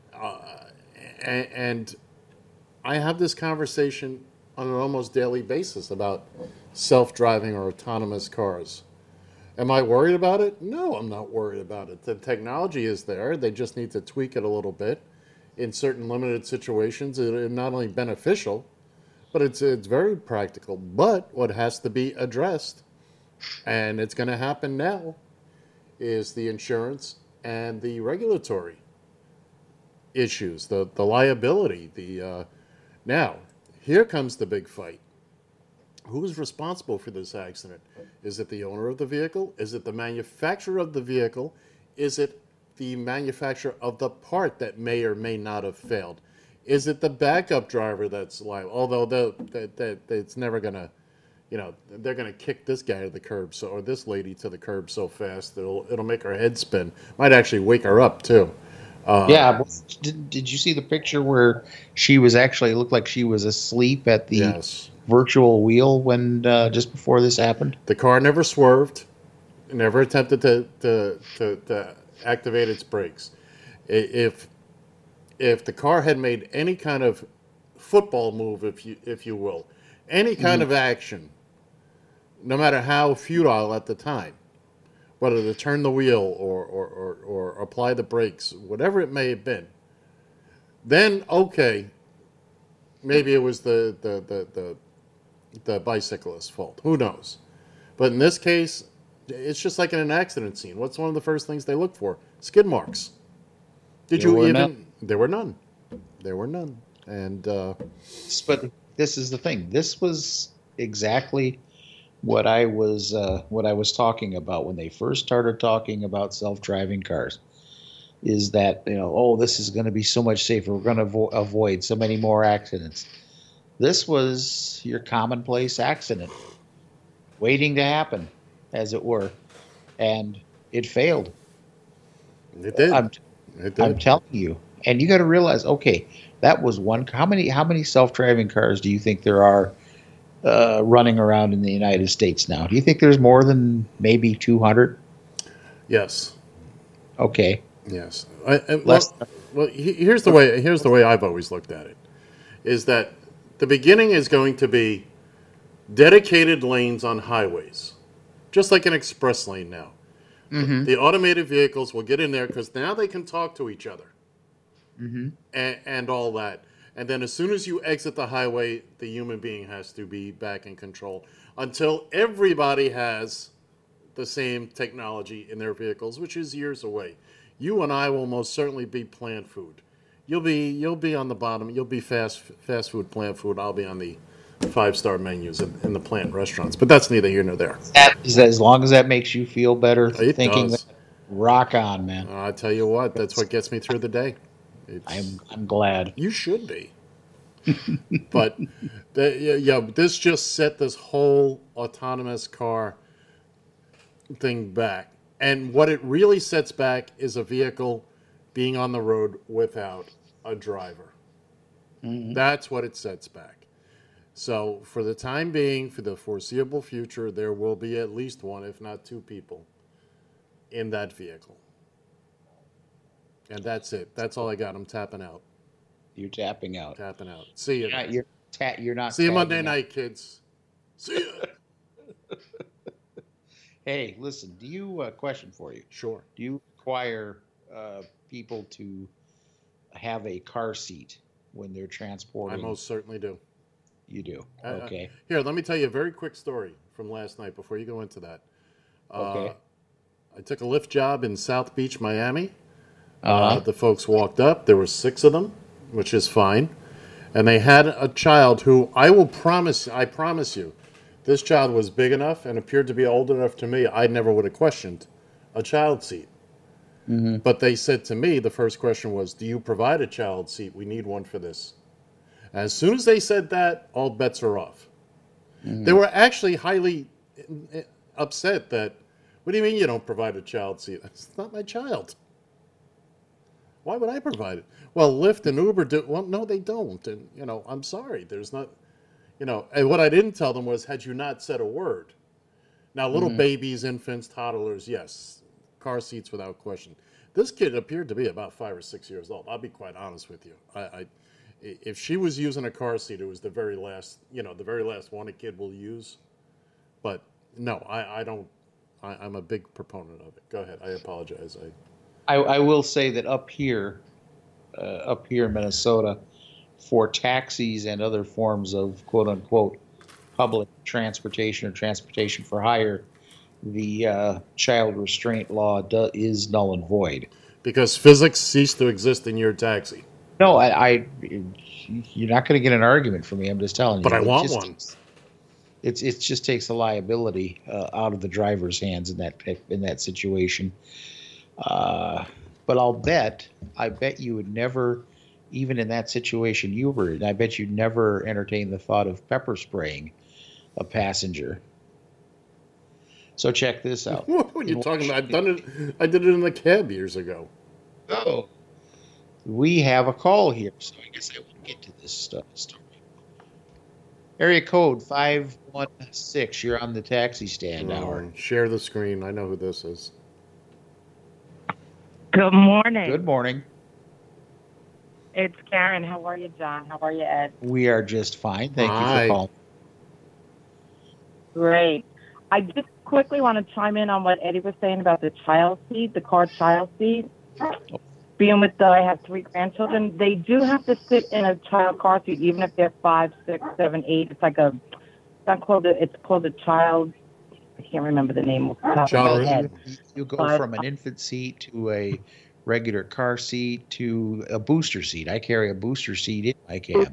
And I have this conversation on an almost daily basis about self-driving or autonomous cars. Am I worried about it? No, I'm not worried about it. The technology is there. They just need to tweak it a little bit. In certain limited situations, it's not only beneficial, but it's very practical. But what has to be addressed, and it's going to happen now, is the insurance and the regulatory issues, the liability. Now, here comes the big fight. Who's responsible for this accident? Is it the owner of the vehicle? Is it the manufacturer of the vehicle? Is it the manufacturer of the part that may or may not have failed? Is it the backup driver that's liable? Although it's never going to, they're going to kick this guy to the curb, or this lady to the curb so fast it'll make her head spin. Might actually wake her up too. Did you see the picture where she was actually looked like she was asleep at the Yes. virtual wheel when just before this happened? The car never swerved, never attempted to activate its brakes. If the car had made any kind of football move, if you will, any kind of action, no matter how futile at the time, whether to turn the wheel or apply the brakes, whatever it may have been, then okay, maybe it was the bicyclist's fault. Who knows? But in this case, it's just like in an accident scene. What's one of the first things they look for? Skid marks. Did There you were even? none. There were none. There were none. And But this is the thing. This was exactly what I was talking about when they first started talking about self-driving cars. Is that this is going to be so much safer. We're going to avoid so many more accidents. This was your commonplace accident waiting to happen, as it were, and it failed. it did. It did. I'm telling you. And you got to realize, okay, that was one. How many self-driving cars do you think there are running around in the United States now? Do you think there's more than maybe 200? Yes. Okay. Yes. Less. Here's the way I've always looked at it, is that the beginning is going to be dedicated lanes on highways, just like an express lane now. Mm-hmm. The automated vehicles will get in there because now they can talk to each other, and all that. And then as soon as you exit the highway, the human being has to be back in control until everybody has the same technology in their vehicles, which is years away. You and I will most certainly be plant food. You'll be on the bottom. You'll be fast food, plant food. I'll be on the 5-star menus in the plant restaurants. But that's neither here nor there. As long as that makes you feel better, It thinking does. that, rock on, man. I tell you what, that's what gets me through the day. I'm glad. You should be. But this just set this whole autonomous car thing back. And what it really sets back is a vehicle being on the road without a driver. Mm-hmm. That's what it sets back. So for the time being, for the foreseeable future, there will be at least one, if not two people, in that vehicle. And that's it. That's all I got. I'm tapping out. You're tapping out. Tapping out. See you. You're not. See you Monday tagging out. night, kids. See ya. Hey, listen. Do you question for you? Sure. Do you require people to have a car seat when they're I transporting? most certainly do. You do. Okay. Here, let me tell you a very quick story from last night before you go into that. Okay. I took a Lyft job in South Beach, Miami. Uh-huh. The folks walked up. There were 6 of them, which is fine. And they had a child who I promise you, this child was big enough and appeared to be old enough to me. I never would have questioned a child seat. Mm-hmm. But they said to me, the first question was, do you provide a child seat? We need one for this. As soon as they said that, all bets are off. Mm-hmm. They were actually highly upset that, what do you mean you don't provide a child seat? It's not my child. Why would I provide it? Well, Lyft and Uber do. Well, no, they don't. And, I'm sorry. There's not, and what I didn't tell them was, had you not said a word. Now, little babies, infants, toddlers, yes. Car seats without question. This kid appeared to be about 5 or 6 years old. I'll be quite honest with you. If she was using a car seat, it was the very last one a kid will use. But no, I don't. I'm a big proponent of it. Go ahead. I apologize. I will say that up here in Minnesota, for taxis and other forms of quote unquote public transportation or transportation for hire, the child restraint law is null and void. Because physics ceased to exist in your taxi. No, you're not going to get an argument from me. I'm just telling you. But I want one. It just takes the liability out of the driver's hands in that situation. But I bet you would never, even in that situation you were in, I bet you'd never entertain the thought of pepper spraying a passenger. So check this out. What are you talking about? I did it in the cab years ago. Oh. we have a call here, so I guess I will get to this story. Area code 516. You're on the taxi stand hour. Share the screen. I know who this is. Good morning. Good morning. It's Karen. How are you, John? How are you, Ed? We are just fine. Thank you Hi. for calling. Great. I just quickly want to chime in on what Eddie was saying about the child seat, the car child seat. Being with I have 3 grandchildren. They do have to sit in a child car seat, even if they're 5, 6, 7, 8. It's like it's called a child. I can't remember the name. Off the top of my head. You go from an infant seat to a regular car seat to a booster seat. I carry a booster seat in my cab.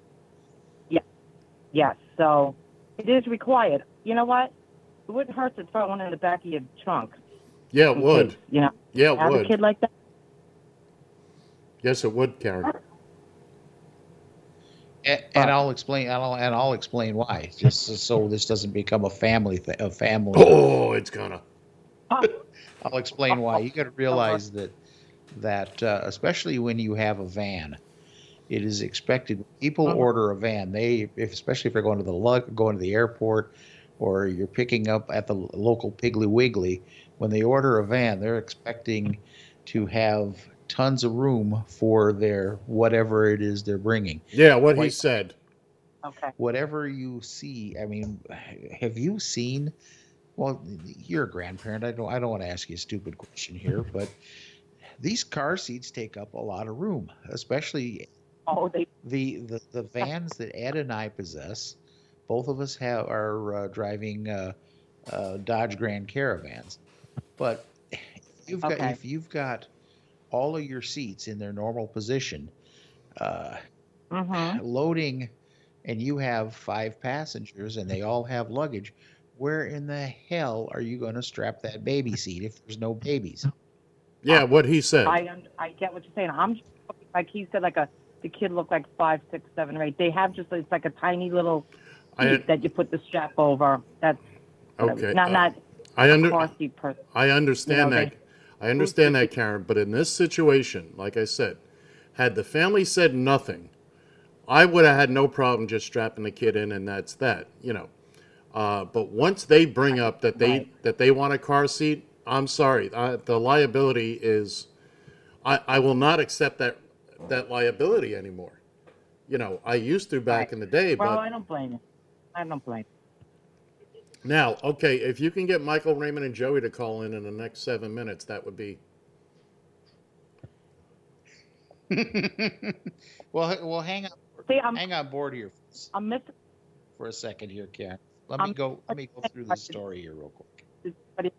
Yes. So it is required. You know what? It wouldn't hurt to throw one in the back of your trunk. Yeah, it would. Case, you know, Yeah, it have would. a kid like that. Yes, it would, Karen. And I'll explain. I'll explain why. Just so this doesn't become a family thing. Oh, it's gonna. I'll explain why. You got to realize that especially when you have a van, it is expected. People order a van. Especially if they're going to the airport, or you're picking up at the local Piggly Wiggly. When they order a van, they're expecting to have tons of room for their whatever it is they're bringing. Yeah, what he said. Okay. Whatever you see, I mean, have you seen? Well, you're a grandparent. I don't want to ask you a stupid question here, but these car seats take up a lot of room, especially the vans that Ed and I possess. Both of us are driving Dodge Grand Caravans, but if you've got all of your seats in their normal position, loading, and you have 5 passengers and they all have luggage, where in the hell are you going to strap that baby seat if there's no babies? Yeah, what he said. I get what you're saying. I'm just, like he said, the kid looked like 5, 6, 7, or 8. They have it's like a tiny little seat that you put the strap over. That's okay. Not a car seat person. I understand that. I understand that, Karen. But in this situation, like I said, had the family said nothing, I would have had no problem just strapping the kid in, and that's that. But once they bring up that they want a car seat, I'm sorry. The liability is, I will not accept that liability anymore. I used to back in the day, Well, but I don't blame you. I don't blame you. now, okay, if you can get Michael, Raymond, and Joey to call in the next 7 minutes, that would be. well, hang on. See, hang on board here. I'm missing for a second here, Karen. Let me go through the story here real quick.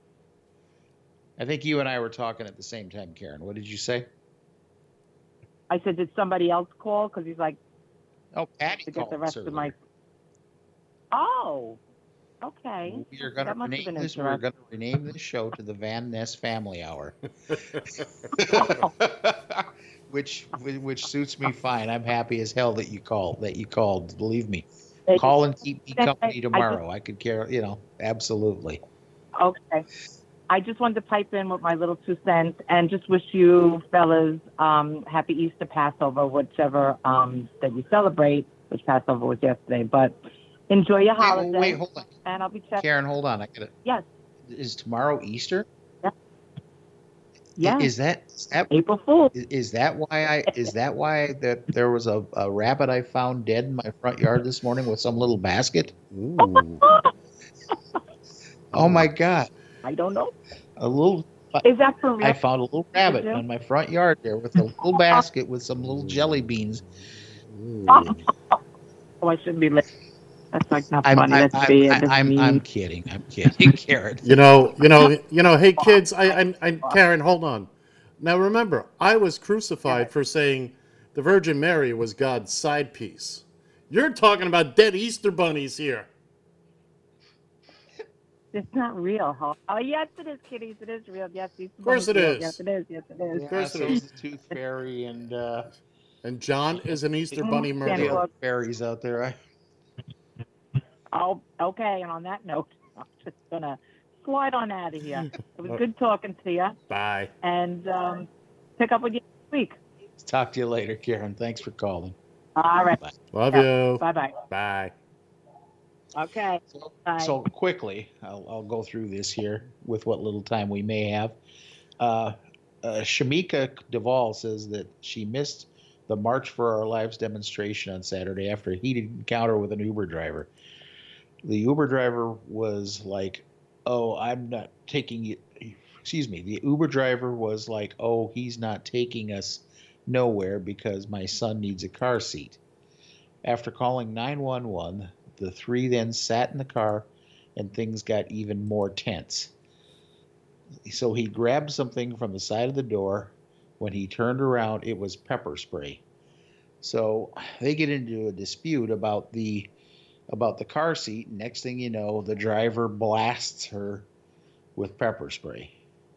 I think you and I were talking at the same time, Karen. What did you say? I said, did somebody else call? Because he's like, Patty to called get the rest earlier. of my. Oh, okay. We're going to rename this show to the Van Ness Family Hour, which suits me fine. I'm happy as hell that you called. Believe me. Call and keep me company tomorrow. I could care, absolutely. Okay. I just wanted to pipe in with my little 2 cents and just wish you fellas happy Easter, Passover, whichever that you celebrate, which Passover was yesterday. But enjoy your holiday. Wait, hold on. And I'll be checking. Karen, hold on. Yes. Is tomorrow Easter? Yeah. Is that April Fool's? Is that why that there was a rabbit I found dead in my front yard this morning with some little basket? Ooh. Oh my God! I don't know. A little. Is that for real? I found a little rabbit in my front yard there with a little basket with some little jelly beans. Oh, I shouldn't be late. That's like not funny. I'm kidding. I'm kidding, Karen. Hey kids, Karen, hold on. Now remember, I was crucified for saying the Virgin Mary was God's side piece. You're talking about dead Easter bunnies here. It's not real, huh? Oh, yes, it is, kiddies. It is real. Yes, of course it is. Yes, it is. Yes, it is. Of course it is. The Tooth Fairy and John is an Easter bunny murderer. Fairies out there. Oh, okay. And on that note, I'm just gonna slide on out of here. It was good talking to you. Bye. And pick up with you next week. Talk to you later, Karen. Thanks for calling. All right. Bye. Love you. Bye-bye. Bye. Okay. Bye. So quickly, I'll go through this here with what little time we may have. Shamika Duvall says that she missed the March for Our Lives demonstration on Saturday after a heated encounter with an Uber driver. The Uber driver was like, "Oh, I'm not taking you." Excuse me. The Uber driver was like, "Oh, he's not taking us nowhere because my son needs a car seat." After calling 911, the three then sat in the car and things got even more tense. So he grabbed something from the side of the door. When he turned around, it was pepper spray. So they get into a dispute about the car seat. Next thing you know, the driver blasts her with pepper spray.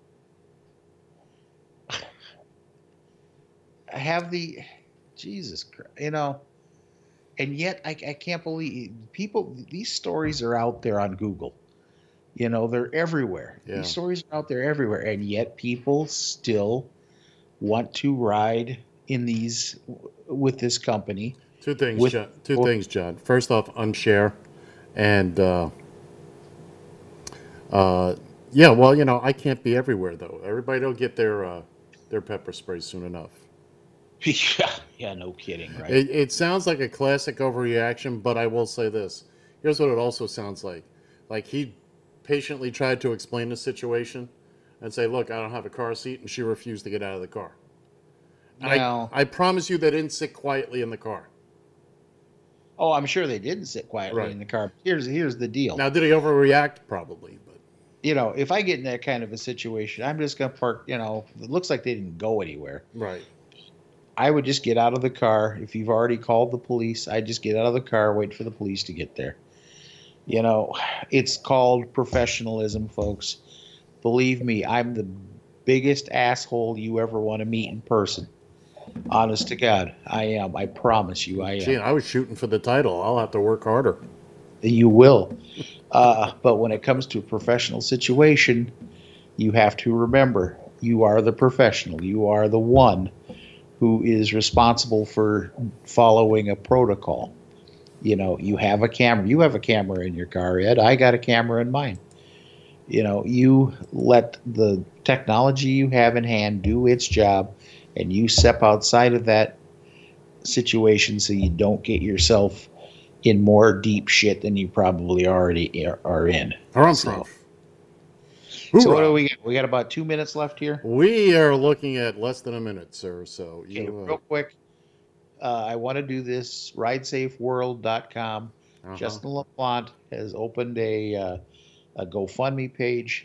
Jesus Christ, and yet I can't believe people. These stories are out there on Google. They're everywhere. Yeah. These stories are out there everywhere, and yet people still want to ride in these with this company. Two things, John. First off, unshare, and yeah. Well, I can't be everywhere though. Everybody don't get their pepper spray soon enough. Yeah, no kidding, right? It sounds like a classic overreaction, but I will say this. Here's what it also sounds like. Like he patiently tried to explain the situation and say, "Look, I don't have a car seat," and she refused to get out of the car. Well, I promise you they didn't sit quietly in the car. Oh, I'm sure they didn't sit quietly in the car. Here's the deal. Now, did he overreact? Probably, but if I get in that kind of a situation, I'm just gonna park. It looks like they didn't go anywhere. right. I would just get out of the car. If you've already called the police, I'd just get out of the car, wait for the police to get there. It's called professionalism, folks. Believe me, I'm the biggest asshole you ever want to meet in person. Honest to God, I am. I promise you, I am. Gee, I was shooting for the title. I'll have to work harder. You will. But when it comes to a professional situation, you have to remember, you are the professional. You are the one who is responsible for following a protocol. You have a camera. You have a camera in your car, Ed. I got a camera in mine. You let the technology you have in hand do its job, and you step outside of that situation so you don't get yourself in more deep shit than you probably already are in. So what do we got? We got about 2 minutes left here. We are looking at less than a minute, sir. So real quick, I want to do this. RideSafeWorld.com. Justin LaPlante has opened a GoFundMe page.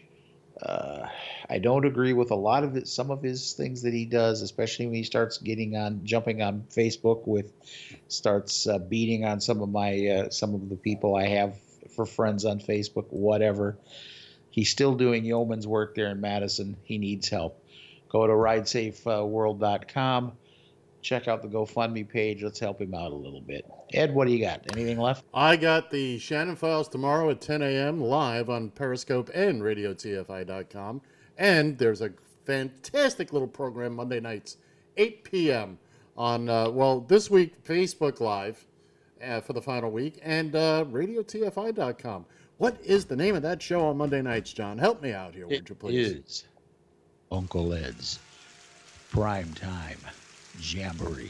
I don't agree with a lot of it. Some of his things that he does, especially when he starts jumping on Facebook starts beating on some of the people I have for friends on Facebook, whatever. He's still doing yeoman's work there in Madison. He needs help. Go to RideSafeWorld.com. Check out the GoFundMe page. Let's help him out a little bit. Ed, what do you got? Anything left? I got the Shannon Files tomorrow at 10 a.m. live on Periscope and RadioTFI.com. And there's a fantastic little program Monday nights, 8 p.m. on, this week, Facebook Live for the final week and RadioTFI.com. What is the name of that show on Monday nights, John? Help me out here, would you please? It is Uncle Ed's Primetime Jamboree.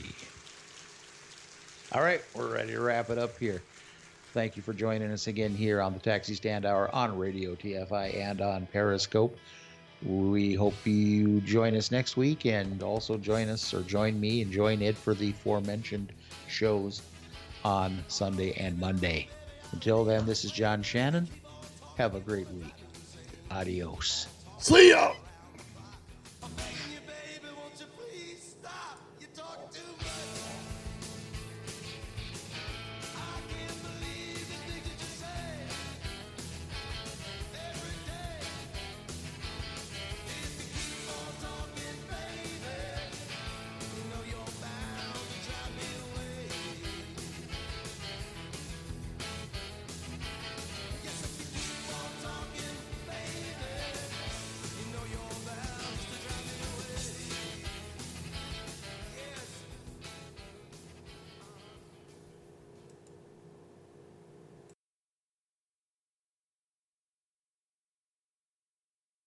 All right, we're ready to wrap it up here. Thank you for joining us again here on the Taxi Stand Hour on Radio TFI and on Periscope. We hope you join us next week and also join me and join Ed for the aforementioned shows on Sunday and Monday. Until then, this is John Shannon. Have a great week. Adios. See ya!